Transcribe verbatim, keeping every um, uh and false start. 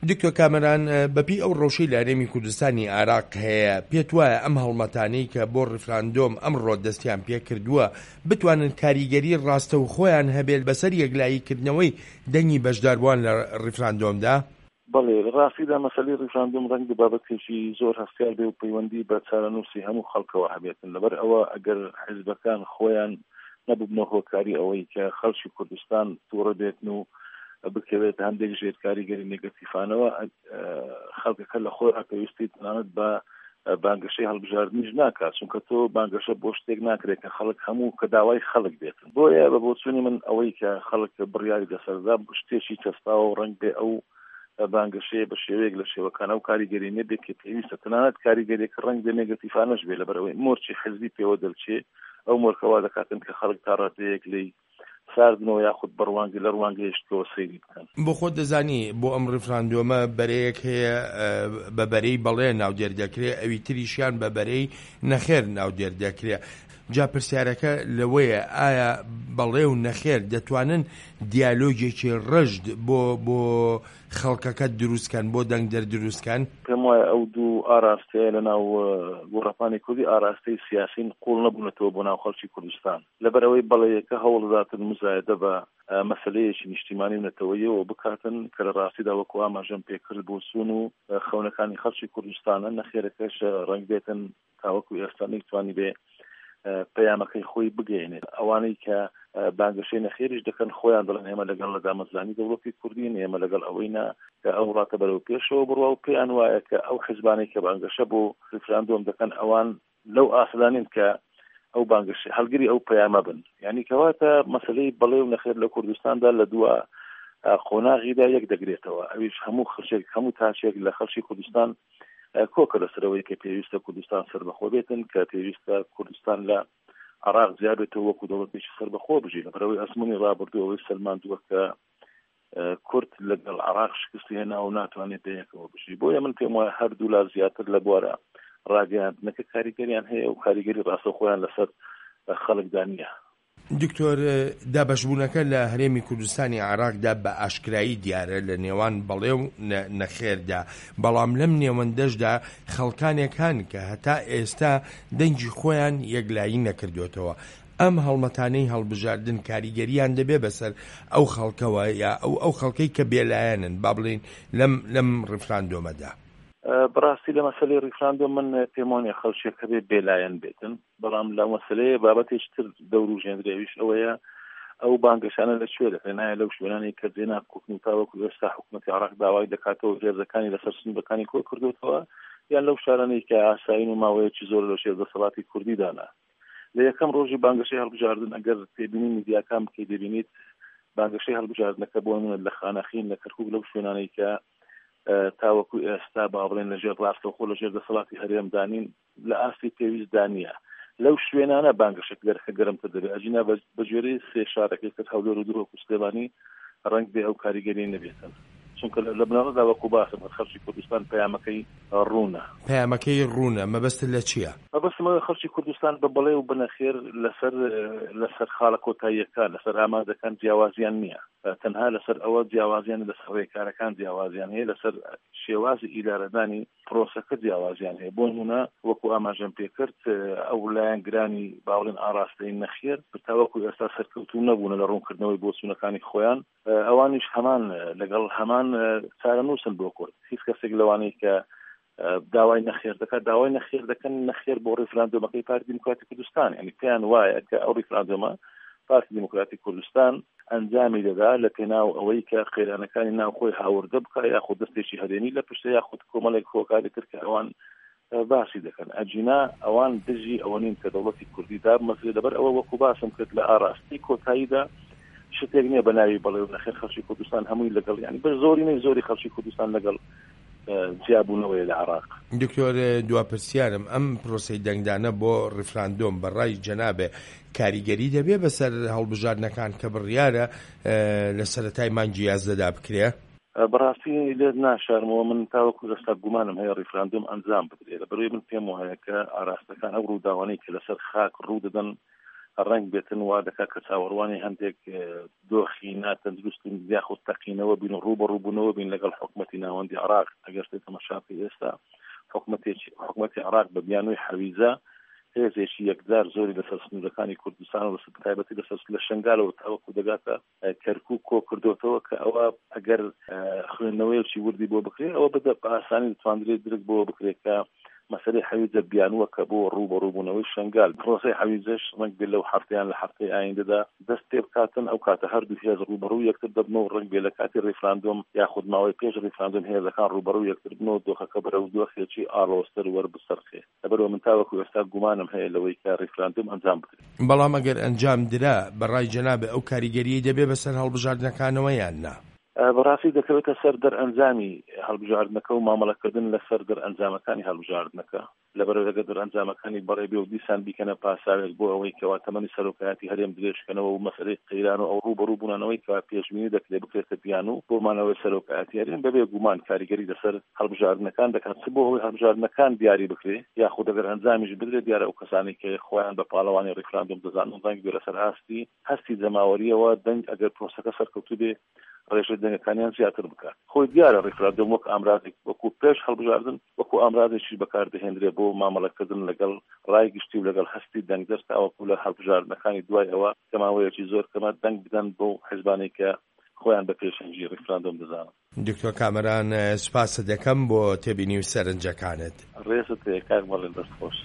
دکتۆر کامەران بەپی ئەو ڕەوشەی لە هەرێمی کوردستانی عێراق هەیە پێت وایە ئەم هەڵمەتانەی کە بۆ ڕیفراندۆم ئەمڕۆ دەستیان پێ کردووە بتوانن کاریگەری ڕاستە و خۆیان هەبێت بەسەر یەکلاییکردنەوەی دەنگی بەشداربووان لە ڕیفراندۆمدا؟ بەڵێ ڕاستیدا مەسەلەی ڕیفراندۆم ڕەنگ بابەتێکی زۆر هەستیار بێ و پەیوەندی بە چارەنووسی هەموو خەڵکەوە هەبێتن لەبەر ئەوە ئەگەر حیزبەکان خۆیان نەبوونە هۆکاری ئەوەی کە خەڵکی کوردستان تووڕە بێتن و بکەوێت هەندێک ژێر کاریگەری نێگەتیفانەوە خەڵکەکە لە خۆی پێویستی تەنانەت بە بانگەشەی هەڵبژاردنیش ناکات چونکە تۆ بانگەشە بۆ شتێک ناکرێت کە خەڵک هەموو کە داوای خەڵک بێتن بۆیە بە بۆچوونی من ئەوەی کە خەڵک بڕیاری لەسەردا شتێکی چەسپاوە و ڕەنگ بێ ئەو بانگەشەیە بە شێوەیەک لە شێوەکانە و کاریگەری نەبێت کە پێویستە تەنانەت کاریگەریەکە ڕەنگ بێ نێگەتیفانەش بێ لەبەرەوەی مۆرچی حزبی پێوە دەلچێ ئەو مۆرکەوا دەکاتن کە خەڵک تا ڕاتەیەک لی ساردنەوە یاخود بڕوانگی لە ڕوانگەیشتەوە سەیری بکەن. بۆ خۆت دەزانی بۆ ئەم ڕیفراندۆمە بەرەیەک هەیە بە بەرەی بەڵێ ناودێر دەکرێت ئەوی تریشیان بە بەرەی نەخێر ناودێر دەکرێت. جا پرسیارەکە لەوەیە ئایا بەڵێ و نەخێر دەتوانن دیالۆگێکی ڕەشد بۆ بۆ خەڵکەکە دروستکەن بۆ دەنگ دەردروستکەن؟ پێم وایە ئەو دوو ئاراستەیە لەناو گۆڕەپانی کوردی ئاراستەی سیاسین قوڵ نەبوونەتەوە بۆ ناو خەڵکی کوردستان لەبەرەوەی بەڵێیەکە هەوڵداتن مزایدە بە مەسەلەیەکی نیشتیمانی نەتەوەیەوە بکاتن کە لە ڕاستیدا وەکو ئاماژەم پێکرد بۆ سون و خەونەکانی خەڵکی کوردستانە نەخێرەکەش ڕەنگ بێتن تاوەکو ئێستا نەیتوانی بێ پەیامەکەی خۆی بگەێنێت ئەوانەی کە بانگەشەی نەخێریش دەکەن خۆیان دەڵێن ئێمە لەگەڵ لە دامەزرانی دەوڵەتی کوردین ئێمە لەگەڵ ئەوەینا کە ئەو وڵاتە بەرەو پێشەوە بڕوا و پێیان وایە کە ئەو حیزبانەی کە بانگەشە بۆ ریفراندۆم دەکەن ئەوان لەو ئاسلانین کە ئەو بانگەشە هەڵگری ئەو پەیامە بن یعنی کەواتە مەسەلەی بەڵێ و نەخێر لە کوردستاندا لە دووە قۆناغیدا یەک دەگرێتەوە ئەویش هەموو خەڵک هەموو تاچێک لە خەڵکی کوردستان کۆکە لەسەرەوەی کە پێویستە کوردستان سەربەخۆ بێتن کە پێویستە کوردستان لە عراق زیادێتەوە وەکو دەوڵەتێکی سەربەخۆ بژی لەبەرەوەی ئەسمونی ڕابردووەوەی سەلماندووە کە کورد لەگەڵ عراق شکستی هێنا و ناتوانێت پێیەکەوە بژی بۆیە من پێم وایە هەردوو لا زیاتر لە بوارە ڕاگەیاندنەکە کاریگەریان هەیە و کاریگەری ڕاستەوخۆیان لەسەر خەڵکدا نییە. دکتۆر دابەشبوونەکە لە هەرێمی کوردستانی عێراقدا بە ئاشکرایی دیارە لە نێوان بەڵێ و نەخێردا بەڵام لەم نێوەندەشدا خەڵکانێکان کە هەتا ئێستا دەنگی خۆیان یەکلایی نەکردوێتەوە ئەم هەڵمەتانەی هەڵبژاردن کاریگەریان دەبێ بەسەر ئەو خەڵکەوە یا ئەو ئەو خەڵکەی کە بێلایەنن با بڵین لەم لەم ڕیفراندۆمەدا. بەڕاستی لە مەسەلەی ڕیفراندۆم من پێم وانیە خەڵکێکە بێ بێلایەن بێتن بەڵام لە مەسەلەیە بابەتێکی تر دەوروژێنرێویش ئەوەیە ئەو بانگەشانە لەکوێ دەکرێن نایە لەو شوێنانی کە جێنا کوردن تاوەکو ئێستا حکوومەتی عێراق داوای دەکاتەوە هێرزەکانی لەسەر سنوورەکانی کۆ کردوتەوە یان لەو شارانەی کە ئاساین و ماوەیەکی زۆر لە شێردەسەڵاتی کوردی دانا لە یەکەم ڕۆژی بانگەشەی هەڵبژاردن ئەگەر تێبینی میدیاکان بکەی دەبینیت بانگەشەی هەڵبژاردنەکە بۆ نمونە لە خانەخین لە کەرکووک لەو شوێنانەی کە تاوەکو ئێستا با بڵێن لەژێر ڕاستەوخۆ لەژێر دەسەڵاتی هەرێمدانین لە ئاستی پێویستدا نییە لەو شوێنانە بانگەشەک دەرەکە گەرمتر دەبێت ئەجینا بەجێرەی سێ شارەکەی کرد هەولێر و درۆک و سلێمانی ڕەنگ بێ ئەو کاریگەری نەبێتن چونکە لە بنەڕەدا وەکو باسم خەڵکی کوردستان پەیامەکەی ڕوونە پەیامەکەی ڕوونە مەبەستە لە چییە؟ مەبەستمە خەڵکی کوردستان بە بەڵێ و بنەخێر لەسەر لەسەر خاڵە کۆتاییەکان لەسەر ئامادەکان جیاوازیان نییە تەنها لەسەر ئەوە جیاوازیان لەسەر ڕێکارەکان جیاوازیان هەیە لەسەر شێوازی ئیدارەدانی پرۆسەکە جیاوازیان هەیە بۆ نمونە وەکو ئاماژەم پێکرد ئەو لایەنگرانی باوڵێن ئاراستەی نەخێر تاوەکو ئێستا سەرکەوتوو نەبوونە لە ڕوونکردنەوەی بۆچوونەکانی خۆیان ئەوانیش هەمان لەگەڵ هەمان چارەنووسن بۆ کورد هیچ کەسێک لەوانەی کە داوای نەخێر دەکات داوای نەخێر دەکەن نەخێر بۆ ڕیفراندۆمەکەی پارتی دیموکراتی کوردستان یعنی پێیان وایە کە ئەو ڕیفراندۆمە پارتی دیموکراتی کوردستان ئەنجامی دەدا لە پێناو ئەوەی کە قەیرانەکانی ناوخۆی هاوردە بکە یاخود دەستێکی هەرێمی لە پشتە یاخود کۆمەڵێک خۆکاری کرد کە ئەوان باسی دەکەن ئەجینا ئەوان دژی ئەوە نین کە دەوڵەتی کوردی دابمەزرێت لەبەر ئەوە وەکو باسم کرد لە ئاراستی کۆتاییدا شتێک نییە بە ناوی بەڵێ و نەخێر خەڵکی کوردستان هەمووی لەگەڵ یعنی بە زۆری نەی زۆری خەڵکی کوردستان لەگەڵ جیابوونەوەی لە عێراق. دکتۆر دواپرسیارم ئەم پرۆسەی دەنگدانە بۆ ڕیفراندۆم بەڕای جەنابێ کاریگەری دەبێ بەسەر هەڵبژاردنەکان کە بڕیارە لە سەرەتای مانگی یازدەدا بکرێ؟ بەڕاستی لێ ناشارمەوە من تاوەکو دەستا گومانم هەیە ڕیفراندۆم ئەنجام بدرێت لەبەرەوەی من پێم وایە کە ئاراستەکان ئەو ڕووداوانەی کە لەسەر خاک ڕوو دەدەن ڕنگ بێتن وا دەکات کە چاوەڕوانی هەندێک دۆخی ناتەندروستن یاخود تەقینەوە بین و ڕوو بە ڕووبوونەوە بین لەگەڵ حکومەتی ناوەندی عێراق ئەگەر تەماشاکەی ئێستا حکومەتی عێراق بە بیانووی حەویزە هێزێکی یەکدار زۆری لەسەر سنوورەکانی کوردستان و لەسەر تایبەتی لەسەر لە شنگالەوە تاوەکو دەگاتە کەرکووک کۆ کردوتەوە کە ئەوە ئەگەر خوێندنەوەیەکی وردی بۆ بکرێت ئەوە بدە بە ئاسانی دەتوانرێت درک بۆ بکرێت کە مەسەلەی حەویزە بیانووە کە بۆ ڕوو بە ڕووبوونەوەی شنگال پرۆسەی حەویزەش ڕەنگ بێت لەو هەفتەیان لە هەفتەی ئایندەدا دەست پێ بکاتن ئەو کاتە هەردوو هێز ڕووبەڕوو یەکتر دەبنەوە ڕەنگ بێت لە کاتی ڕێفراندۆم یاخود ماوەی پێش ڕێفراندۆم هێزەکان ڕووبەڕوو یەکتر بنەوە دۆخەکە بەرەو دۆخێکی ئاڵۆستر وەربسەرخێ لەبەرەوە من تاوەکو ئێستا گومانم هەیە لەوەی کە ڕێفراندۆم ئەنجام بکرێت بەڵام ئەگەر ئەنجام درا بەڕای جەنابێ ئەو کاریگەریەی دەبێ بەسەر هەڵبژاردنەکانەوە یان نا بەڕاستی دەکەوێتە سەر دەرئەنجامی هەڵبژاردنەکە و مامەڵەکردن لەسەر دەرئەنجامەکانی هەڵبژاردنەکە لەبەرەوە دەگە دەرئەنجامەکانی بەڕێ بێ و دیسان بیکەنە پاساوێت بۆ ئەوەی کەوا تەمەنی سەرۆکایەتی هەرێم درێژکەنەوە و مەسەلەی قەیران و ئەو ڕوو بەڕوو بوونانەوەی کەوا پێشبینی دەکرێت بکرێتە بیان و بۆمانەوەی سەرۆکایەتی هەرێم بەبێ گومان کاریگەری لەسەر هەڵبژاردنەکان دەکات بۆ ئەوەی هەڵبژاردنەکان دیاری بکرێت یاخود ئەگەر ئەنجامیش بدرێت دیارە ئەو کەسانی کە خۆیان بە پاڵەوانی ڕێفراندۆم دەزانن دەنگ بێ لەسەر هەستی هەستی جەماوەریەوە دەنگ ئەگەر پرۆسەکە سەرکەوتوو بێ ڕێژە دەنگەکانیان زیاتر بکات خۆی دیارە ڕێفراندۆم وەک ئامرازێک وەکو پێش هەڵبژاردن وەکو ئامرازێکی بەکاردەهێنرێت بۆ مامەڵەکردن لەگەڵ ڕای گشتی و لەگەڵ هەستی دەنگدەست ئەوەکو لە هەڵبژاردنەکانی دوای ئەوە کەماوەیەکی زۆر کەمە دەنگ بدەن بۆ حیزبانێک کە خۆیان بە پێشەنگی ڕێفراندۆم دەزانن. دکتۆر کامەران سوپاس دەکەم بۆ تێبینی و سەرنجەکانت. ڕێزت کاک مەڵێن دەست خۆش.